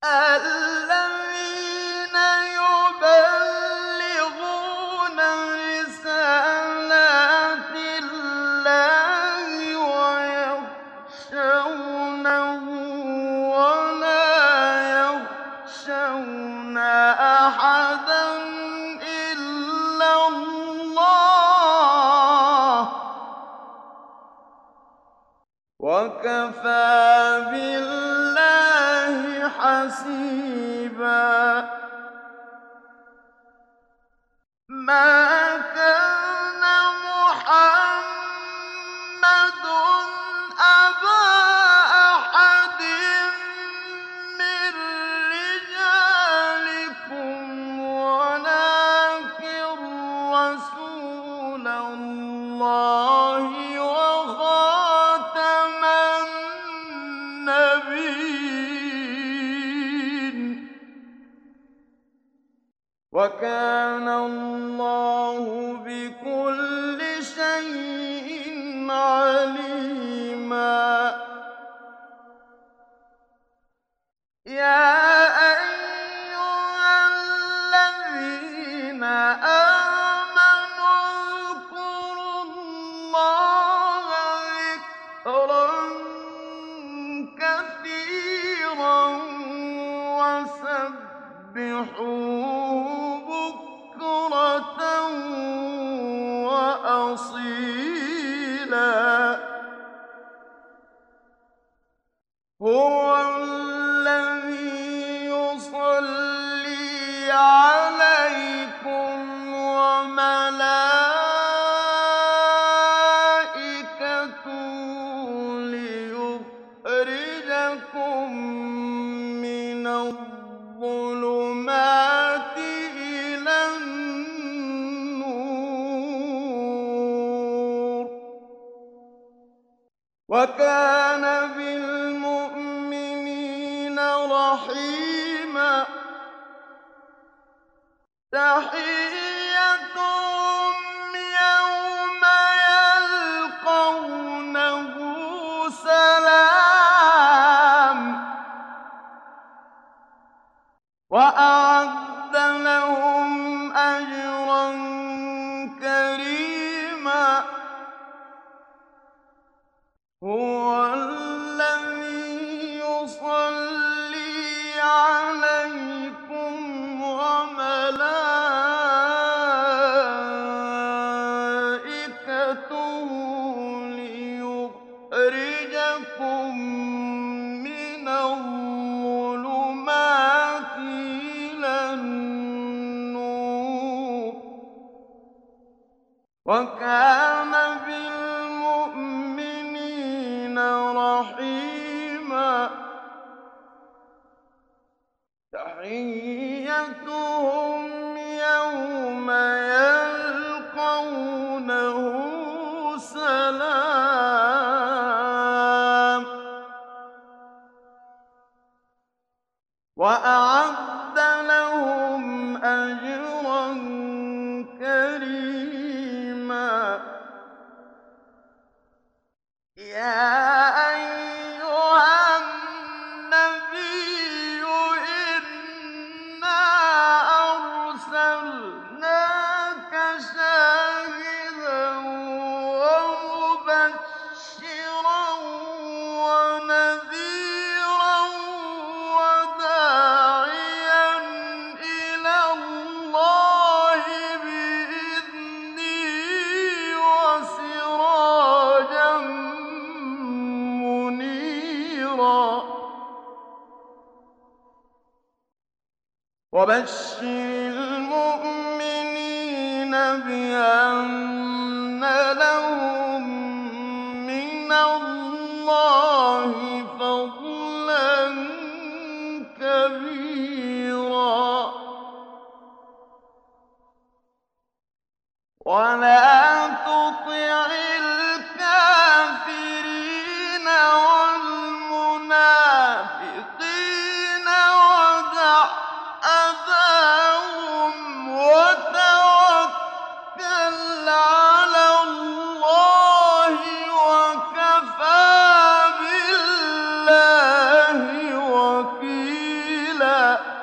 الذين يبلغون رسالات الله ويخشونه ولا يخشون أحدا إلا الله وكفى بالله حسيبا. ما كان محمد أبا أحد من رجالكم ولكن رسول الله وخاتم النبيين وكان الله بكل شيء عليما. يا أيها الذين آمنوا اذكروا الله ذكرا كثيرا وسبحوه بكرة وأصيلا. هو الذي يصلي عليكم وملائكته ليخرجكم من الظلمات إلى النور وكان بالمؤمنين رحيما. تحيتهم يوم يلقونه سلام وأعد لهم أجرا كريما. هو الذي يصلي عليكم وملائكته ليخرجكم من الظلمات إلى النور وكان بالمؤمنين رحيما. تحيتهم يوم يلقونه سلام وأعد لهم أجرا كريما. يا أيها النبي إنا أرسلناك شاهدا ومبشرا ونذيرا وداعيا إلى الله بإذنه وسراجا منيرا. وبشر المؤمنين بأن لهم من الله فضلا كبيرا. ولا تطع الكافرين والمنافقين ودع أذاهم وتوكل على الله وكفى بالله وكيلا. سبيلا